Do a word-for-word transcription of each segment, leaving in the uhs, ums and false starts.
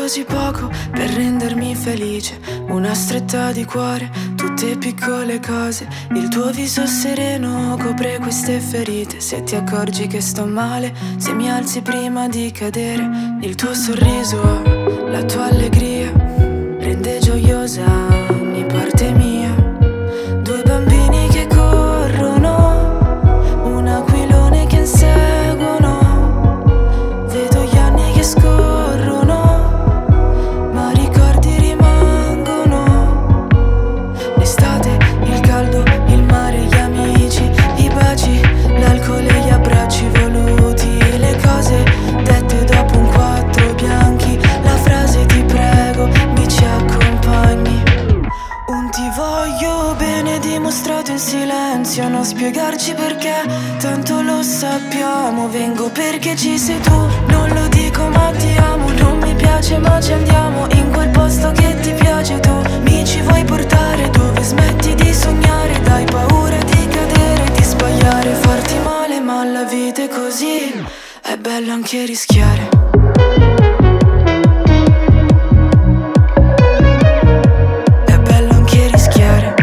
così poco per rendermi felice. Una stretta di cuore, tutte piccole cose. Il tuo viso sereno copre queste ferite. Se ti accorgi che sto male, se mi alzi prima di cadere. Il tuo sorriso, la tua allegria rende gioiosa ogni parte mia. Due bambini che corrono, un aquilone che inseguono. Vedo gli anni che scorrono, ma ricordi rimangono. L'estate, il caldo, il mare, gli amici, i baci, l'alcol e gli abbracci voluti. Le cose dette dopo un quattro bianchi, la frase ti prego mi ci accompagni. Un ti voglio bene dimostrato in silenzio, non spiegarci perché, tanto lo sappiamo. Vengo perché ci sei tu, non lo dico ma ti amo. Non mi piace ma ci andiamo, in quel posto che ti piace tu. Mi ci vuoi portare dove smetti di sognare. Dai paura di cadere, di sbagliare, farti male, ma la vita è così, è bello anche rischiare. È bello anche rischiare.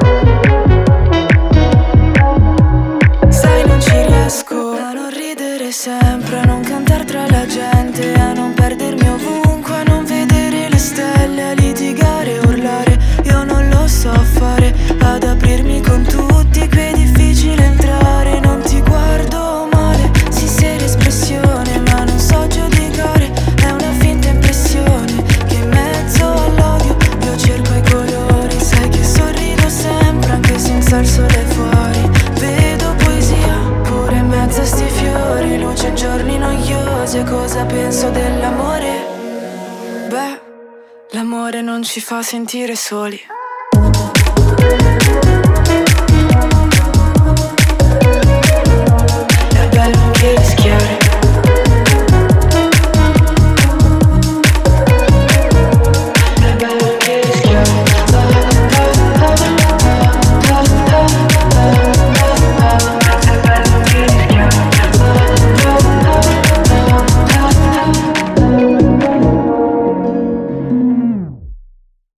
Sai, non ci riesco a non ridere sempre, a non cantare tra la gente, a non perdermi ovunque, a non vedere le stelle, a litigare, urlare. Io non lo so fare, ad aprirmi con tutti, qui è difficile entrare. Non ti guardo male, sì seria espressione, ma non so giudicare. È una finta impressione che in mezzo all'odio io cerco i colori. Sai che sorrido sempre anche senza il sole fuori. Vedo poesia pure in mezzo a sti fiori, luce in giorni noiosi. E cosa penso dell'amore? Beh, l'amore non ci fa sentire soli.